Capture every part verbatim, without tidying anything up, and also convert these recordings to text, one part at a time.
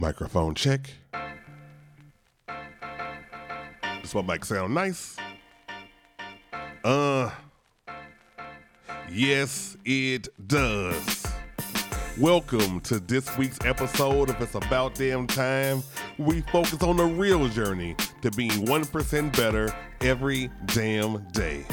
Microphone check. Does my mic sound nice? Uh, yes, it does. Welcome to this week's episode of It's About Damn Time. We focus on the real journey to being one percent better every damn day.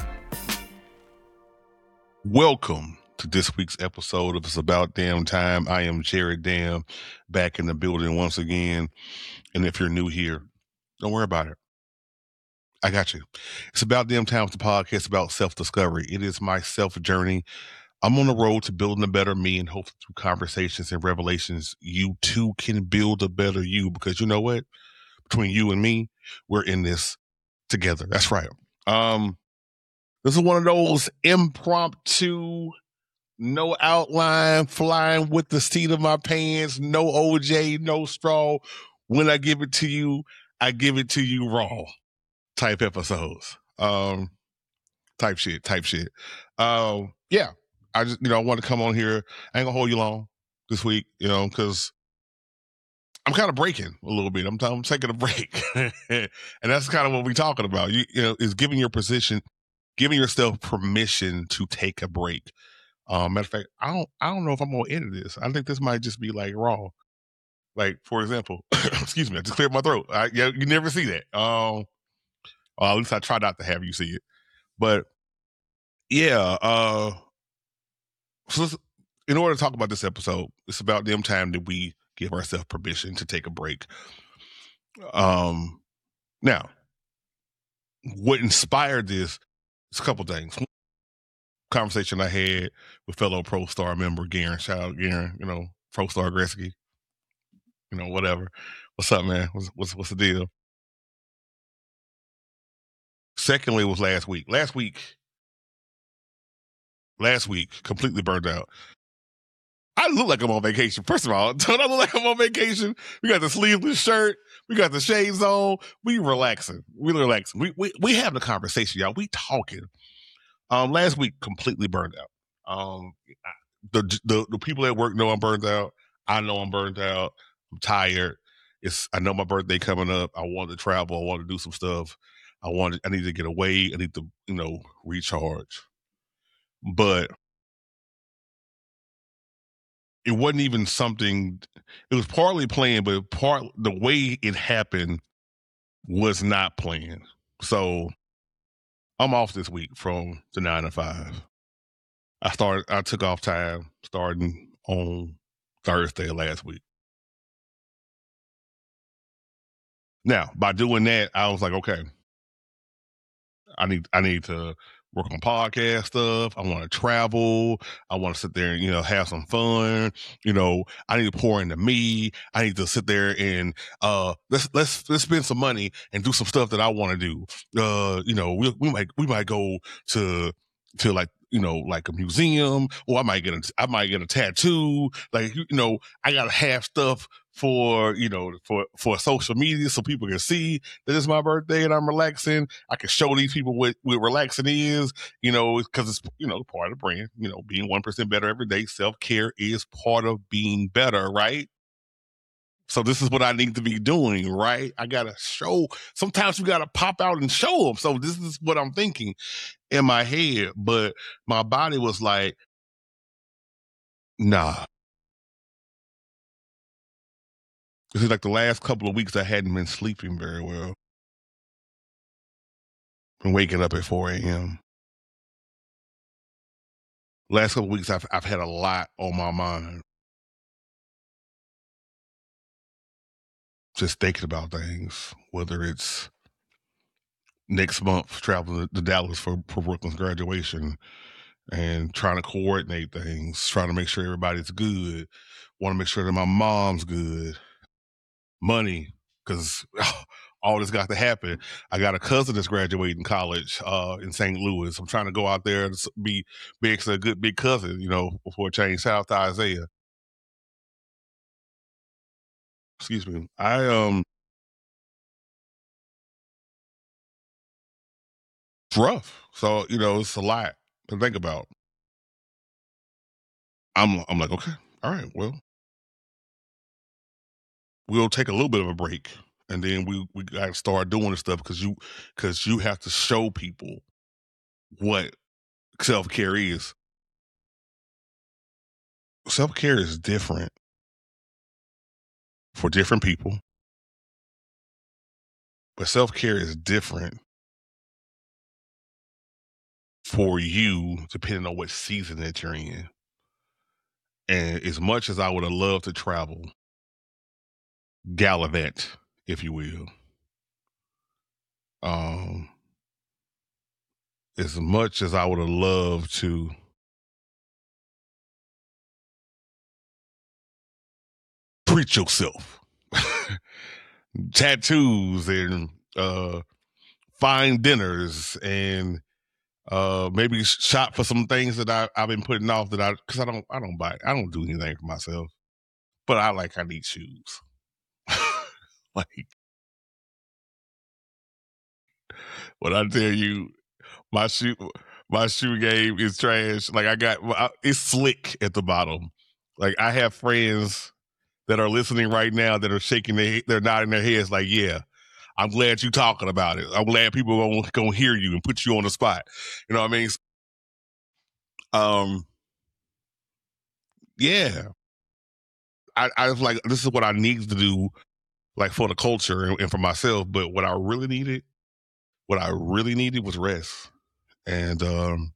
Welcome to this week's episode of It's About Damn Time. I am Jared Dam, back in the building once again. And if you're new here, don't worry about it. I got you. It's About Damn Time, the podcast about self-discovery. It is my self-journey. I'm on the road to building a better me, and hopefully through conversations and revelations, you too can build a better you, because you know what? Between you and me, we're in this together. That's right. Um, this is one of those impromptu, no outline, flying with the seat of my pants, no O J, no straw. When I give it to you, I give it to you raw type episodes. Um, type shit, type shit. Um, yeah. I just, you know, I want to come on here. I ain't gonna hold you long this week, you know, because I'm kind of breaking a little bit. I'm, I'm taking a break. And that's kind of what we're talking about. You, you know, is giving your position, giving yourself permission to take a break. Um, matter of fact, I don't, I don't know if I'm gonna edit this. I think this might just be like raw. Like, for example, excuse me, I just cleared my throat. I, yeah, you never see that. Um, or at least I try not to have you see it. But yeah, uh, so let's, in order to talk about this episode, it's about damn time that we give ourselves permission to take a break. Um, now, what inspired this is a couple things. Conversation I had with fellow Pro Star member Garen. Shout out Garen, you know, Pro Star Gretzky, you know, whatever. What's up, man? What's what's, what's the deal? Secondly, was last week. Last week, last week, completely burned out. I look like I'm on vacation. First of all, don't I look like I'm on vacation? We got the sleeveless shirt. We got the shades on. We relaxing. We relaxing. We we we having a conversation, y'all. We talking. Um, last week completely burned out. Um, the the the people at work know I'm burned out. I know I'm burned out. I'm tired. It's I know my birthday coming up. I want to travel. I want to do some stuff. I want. I need to get away. I need to you know recharge. But it wasn't even something. It was partly planned, but part the way it happened was not planned. So I'm off this week from the nine to five. I started. I took off time starting on Thursday last week. Now, by doing that, I was like, okay, I need. I need to work on podcast stuff. I want to travel. I want to sit there and, you know, have some fun. You know, I need to pour into me. I need to sit there and, uh, let's, let's, let's spend some money and do some stuff that I want to do. Uh, you know, we, we might, we might go to, to like, you know, like a museum, or I might get a, I might get a tattoo. Like, you know, I got to have stuff for, you know, for, for social media so people can see that it's my birthday and I'm relaxing. I can show these people what, what relaxing is, you know, because it's, you know, part of the brand, you know, being one percent better every day. Self-care is part of being better, right? So this is what I need to be doing, right? I got to show, sometimes you got to pop out and show them. So this is what I'm thinking in my head, but my body was like, nah. It's like the last couple of weeks I hadn't been sleeping very well. Been waking up at four a.m. Last couple of weeks I've I've had a lot on my mind. Just thinking about things, whether it's next month traveling to Dallas for, for Brooklyn's graduation and trying to coordinate things, trying to make sure everybody's good, want to make sure that my mom's good, money, because all this got to happen. I got a cousin that's graduating college uh, in Saint Louis. I'm trying to go out there to be, be a good big cousin, you know, before I change south to Isaiah. Excuse me. I um it's rough. So, you know, it's a lot to think about. I'm I'm like, okay, all right, well, we'll take a little bit of a break, and then we we got to start doing the stuff because you because you have to show people what self care is. Self care is different for different people, but self care is different for you depending on what season that you're in. And as much as I would have loved to travel, gallivant, if you will, um, as much as I would have loved to treat yourself, tattoos and uh, fine dinners and uh, maybe shop for some things that I, I've been putting off that I because I don't I don't buy I don't do anything for myself, but I like I need shoes. Like when I tell you my shoe my shoe game is trash. Like I got I, it's slick at the bottom. Like I have friends that are listening right now that are shaking their they're nodding their heads like, yeah, I'm glad you talking about it. I'm glad people are gonna, gonna hear you and put you on the spot. You know what I mean? Um, yeah. I, I was like, this is what I need to do, like for the culture and, and for myself. But what I really needed, what I really needed was rest. And um,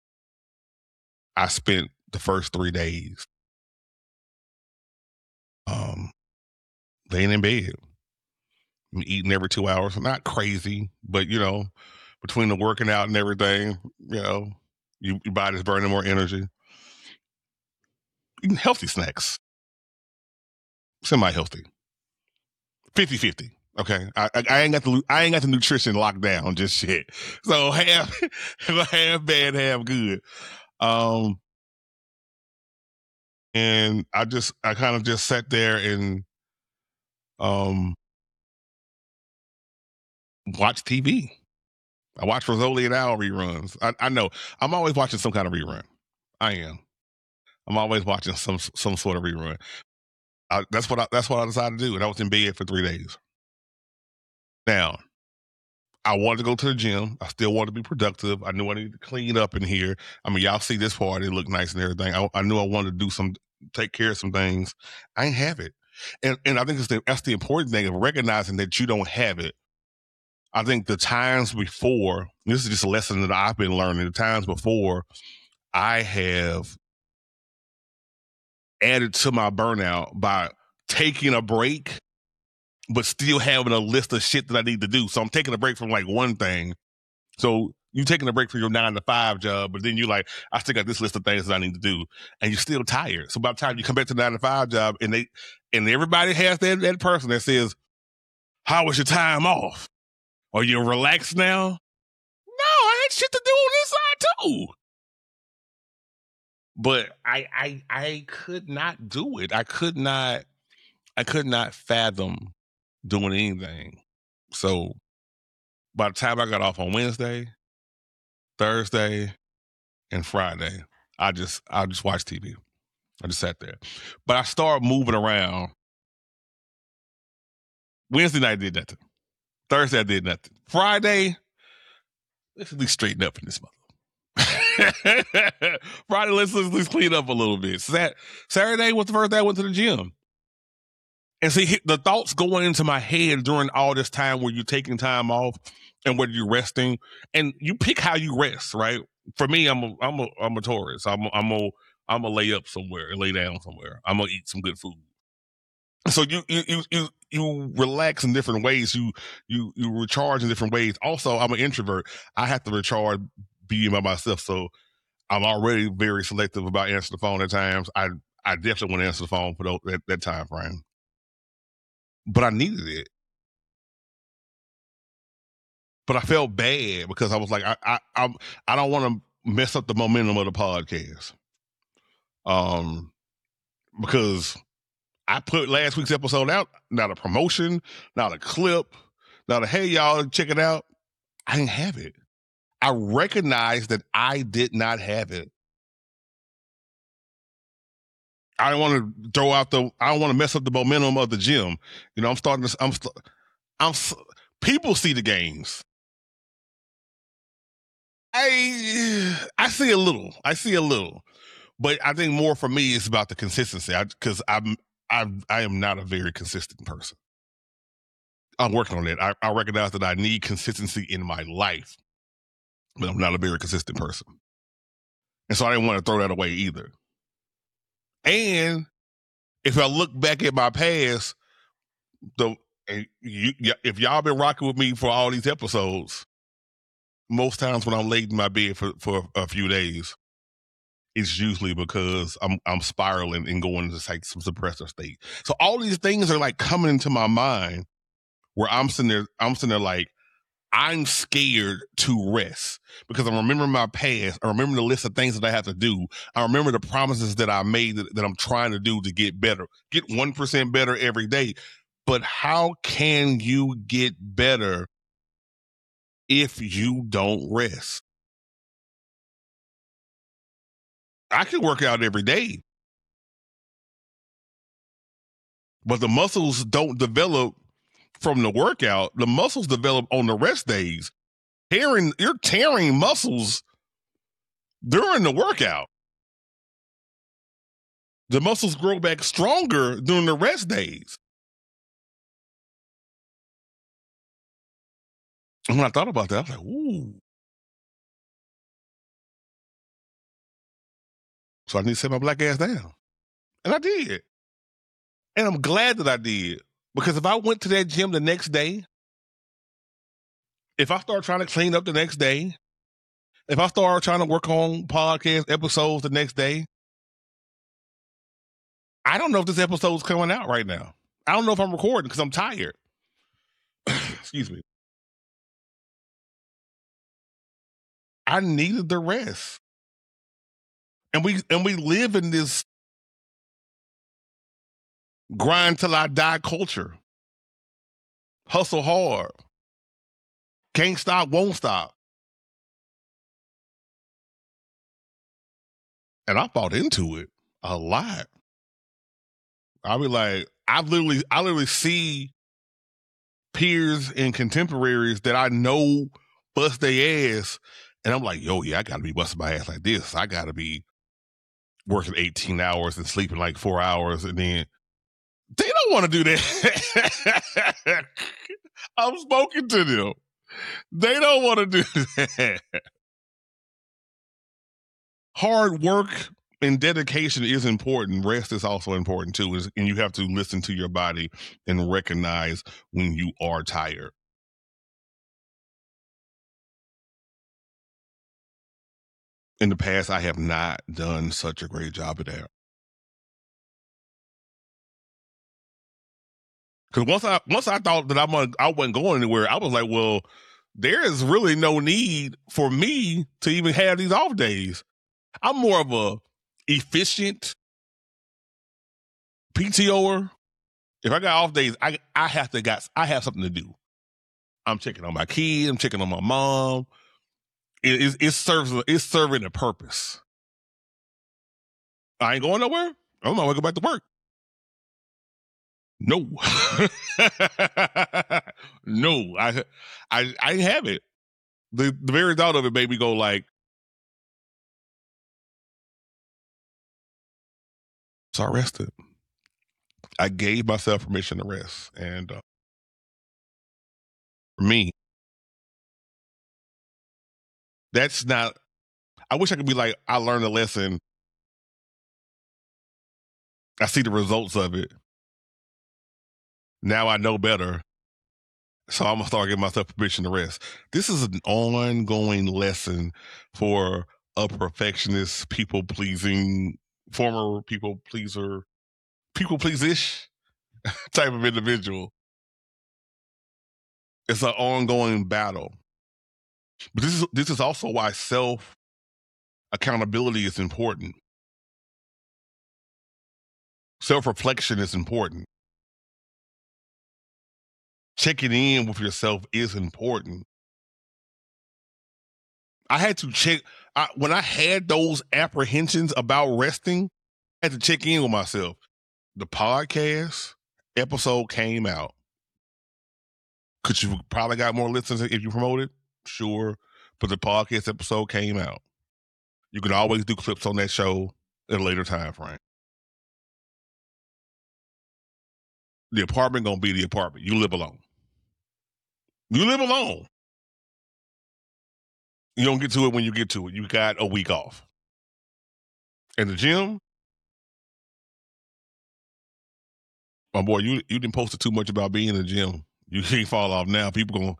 I spent the first three days um, laying in bed, eating every two hours. Not crazy, but you know, between the working out and everything, you know, you, your body's burning more energy. Eating healthy snacks, semi-healthy, fifty-fifty. Okay, I, I, I ain't got the I ain't got the nutrition locked down just yet. So half half bad, half good. Um, and I just I kind of just sat there and um watched T V. I watched Rizzoli and Al reruns. I, I know I'm always watching some kind of rerun. I am. I'm always watching some some sort of rerun. I, that's what I, that's what I decided to do, and I was in bed for three days. Now, I wanted to go to the gym. I still wanted to be productive. I knew I needed to clean up in here. I mean, y'all see this part; it looked nice and everything. I, I knew I wanted to do some, take care of some things. I ain't have it, and and I think it's the, that's the important thing of recognizing that you don't have it. I think the times before, this is just a lesson that I've been learning. The times before, I have added to my burnout by taking a break, but still having a list of shit that I need to do. So I'm taking a break from like one thing. So you taking a break from your nine to five job, but then you like, I still got this list of things that I need to do, and you're still tired. So by the time you come back to the nine to five job, and they and everybody has that that person that says, "How was your time off? Are you relaxed now?" No, I had shit to do on this side too. But I I I could not do it. I could not I could not fathom doing anything. So by the time I got off on Wednesday, Thursday, and Friday, I just I just watched T V. I just sat there. But I started moving around. Wednesday night I did nothing. Thursday I did nothing. Friday, let's at least straighten up in this mother. Friday, let's, let's let's clean up a little bit. Sat, Saturday was the first day I went to the gym. And see, the thoughts going into my head during all this time where you're taking time off and whether you're resting, and you pick how you rest, right? For me, I'm a I'm a I'm a Taurus. I'm a, I'm a I'm gonna lay up somewhere and lay down somewhere. I'm gonna eat some good food. So you you you you you relax in different ways. You you you recharge in different ways. Also, I'm an introvert. I have to recharge being by myself. So I'm already very selective about answering the phone at times. I I definitely want to answer the phone for those, that, that time frame. But I needed it. But I felt bad because I was like, I I I'm, I don't want to mess up the momentum of the podcast. Um, because I put last week's episode out, not a promotion, not a clip, not a hey y'all check it out. I didn't have it. I recognized that I did not have it. I don't want to throw out the, I don't want to mess up the momentum of the gym. You know, I'm starting to, I'm, st- I'm, people see the games. I, I see a little, I see a little, but I think more for me is about the consistency. I, cause I'm, I, I am not a very consistent person. I'm working on it. I, I recognize that I need consistency in my life, but I'm not a very consistent person. And so I didn't want to throw that away either. And if I look back at my past, the and you, if y'all been rocking with me for all these episodes, most times when I'm laid in my bed for, for a few days, it's usually because I'm I'm spiraling and going into like some suppressor state. So all these things are like coming into my mind where I'm sitting there, I'm sitting there like, I'm scared to rest because I'm remembering my past. I remember the list of things that I have to do. I remember the promises that I made that, that I'm trying to do to get better, get one percent better every day. But how can you get better if you don't rest? I can work out every day, but the muscles don't develop from the workout. The muscles develop on the rest days. Tearing, you're tearing muscles during the workout. The muscles grow back stronger during the rest days. And when I thought about that, I was like, ooh. So I need to set my black ass down. And I did. And I'm glad that I did. Because if I went to that gym the next day, if I start trying to clean up the next day, if I start trying to work on podcast episodes the next day, I don't know if this episode's coming out right now. I don't know if I'm recording because I'm tired. Excuse me. I needed the rest. And we and we live in this grind till I die culture. Hustle hard. Can't stop, won't stop. And I bought into it a lot. I'll be like, I literally, I literally see peers and contemporaries that I know bust their ass. And I'm like, yo, yeah, I gotta be busting my ass like this. I gotta be working eighteen hours and sleeping like four hours. And then they don't want to do that. I'm spoken to them. They don't want to do that. Hard work and dedication is important. Rest is also important too. And you have to listen to your body and recognize when you are tired. In the past, I have not done such a great job of that. Because once I once I thought that I'm a, I wasn't going anywhere, I was like, well, there is really no need for me to even have these off days. I'm more of a efficient P T O'er. If I got off days, I I have to got I have something to do. I'm checking on my kid. I'm checking on my mom. It, it, it serves it's serving a purpose. I ain't going nowhere. I'm not going to go back to work. No, no, I, I, I have it. The the very thought of it made me go like, so I rested. I gave myself permission to rest, and uh, for me, that's not. I wish I could be like, I learned a lesson. I see the results of it. Now I know better. So I'm gonna start giving myself permission to rest. This is an ongoing lesson for a perfectionist, people pleasing, former people pleaser, people please ish type of individual. It's an ongoing battle. But this is this is also why self accountability is important. Self reflection is important. Checking in with yourself is important. I had to check I, when I had those apprehensions about resting. I had to check in with myself. The podcast episode came out. Could you probably got more listeners if you promoted? Sure. But the podcast episode came out. You can always do clips on that show at a later time frame. The apartment gonna be the apartment. You live alone. You live alone. You don't get to it when you get to it. You got a week off. And the gym, my boy, you you didn't post too much about being in the gym. You can't fall off now. People gonna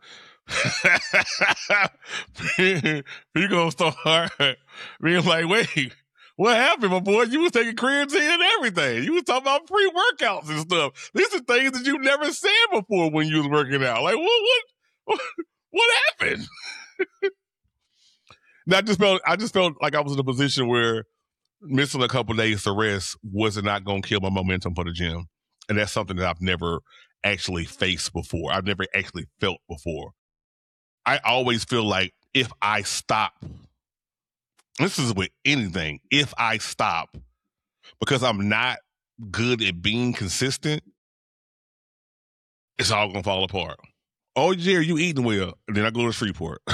people gonna start being like, wait, what happened, my boy? You was taking creatine and everything. You was talking about pre workouts and stuff. These are things that you never said before when you was working out. Like, what what what, what happened? And I just felt I just felt like I was in a position where missing a couple days to rest was not going to kill my momentum for the gym. And that's something that I've never actually faced before. I've never actually felt before. I always feel like if I stop, this is with anything, if I stop, because I'm not good at being consistent, it's all going to fall apart. Oh, Jerry, you eating well. And then I go to Freeport.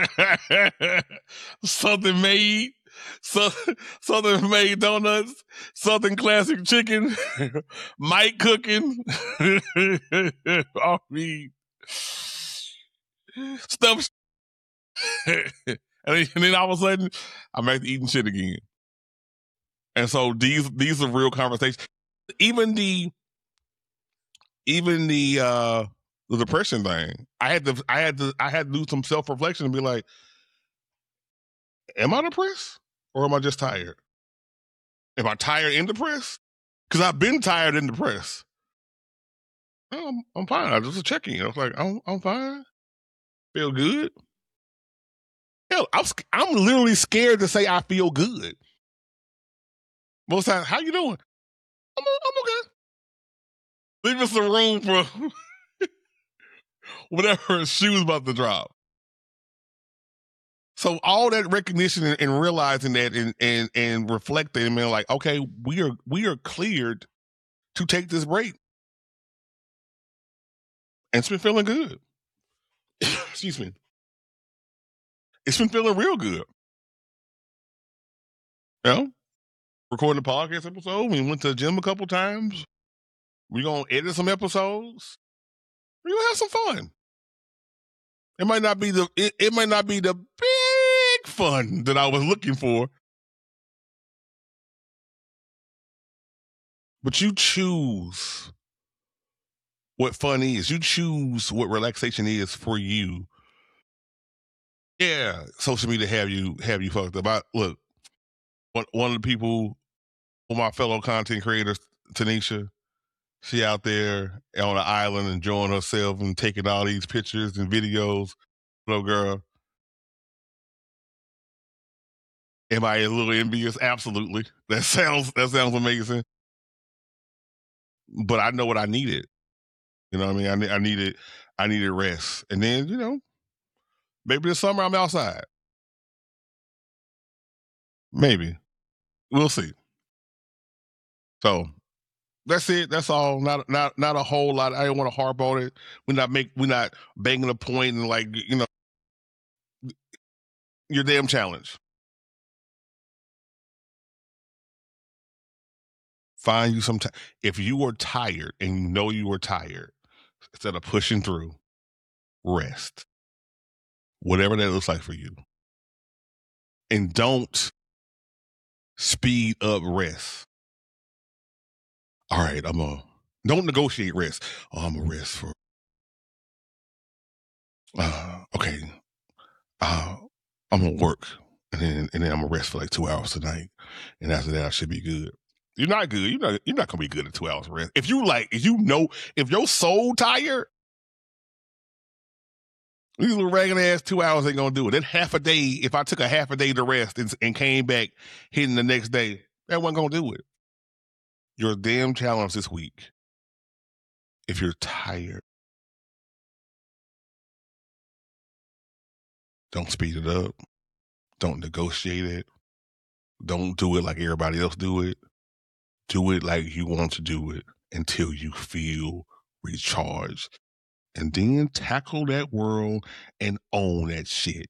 Southern made, Southern made donuts, Southern classic chicken, Mike cooking. I mean, stuff. and, then, and then all of a sudden, I'm back to eating shit again. And so these these are real conversations. Even the even the uh the depression thing. I had to I had to I had to do some self-reflection and be like, am I depressed? Or am I just tired? Am I tired and depressed? Because I've been tired and depressed. No, I'm, I'm fine. I just was checking. I was like, I'm I'm fine. Feel good. Hell, I'm I'm literally scared to say I feel good. Most times, how you doing? I'm I'm okay. Leave us some room for whatever shoe's about to drop. So all that recognition and, and realizing that and, and and reflecting and being like, okay, we are we are cleared to take this break. And it's been feeling good. Excuse me. It's been feeling real good. You know? Recording a podcast episode. We went to the gym a couple times. We're gonna edit some episodes. We're gonna have some fun. It might not be the it, it might not be the big fun that I was looking for. But you choose what fun is. You choose what relaxation is for you. Yeah, social media have you have you fucked up. I, look, one one of the people, one of my fellow content creators, Tanisha, she out there on an island enjoying herself and taking all these pictures and videos. Little girl. Am I a little envious? Absolutely. That sounds that sounds amazing. But I know what I needed. You know what I mean? I, I needed I needed rest. And then, you know, maybe this summer I'm outside. Maybe. We'll see. So that's it. That's all. Not not not a whole lot. I don't want to harp on it. We're not make we're not banging a point and like, you know, your damn challenge. Find you some time. If you are tired and you know you are tired, instead of pushing through, rest. Whatever that looks like for you. And don't speed up rest. All right, I'm a don't negotiate rest. Oh, I'm a rest for uh okay. Uh I'm gonna work and then and then I'm gonna rest for like two hours tonight. And after that I should be good. You're not good. You're not you're not gonna be good at two hours rest. If you like, if you know, if your soul tired, these little ragged ass two hours ain't gonna do it. That half a day, if I took a half a day to rest and, and came back hitting the next day, that wasn't gonna do it. Your damn challenge this week, if you're tired, don't speed it up. Don't negotiate it. Don't do it like everybody else do it. Do it like you want to do it until you feel recharged. And then tackle that world and own that shit.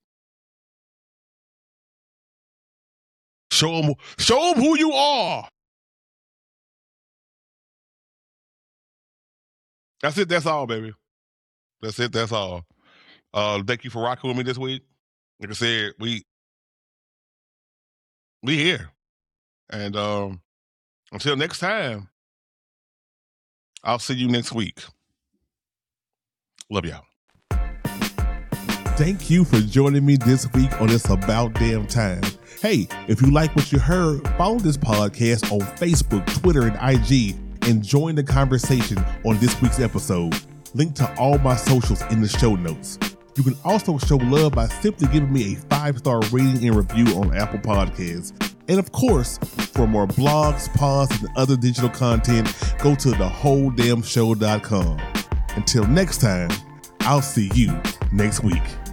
Show them, show them who you are. That's it. That's all, baby. That's it. That's all. Uh, thank you for rocking with me this week. Like I said, we we here. And um, until next time, I'll see you next week. Love y'all. Thank you for joining me this week on It's About Damn Time. Hey, if you like what you heard, follow this podcast on Facebook, Twitter, and I G, and join the conversation on this week's episode. Link to all my socials in the show notes. You can also show love by simply giving me a five-star rating and review on Apple Podcasts. And of course, for more blogs, pods, and other digital content, go to the whole damn show dot com. Until next time, I'll see you next week.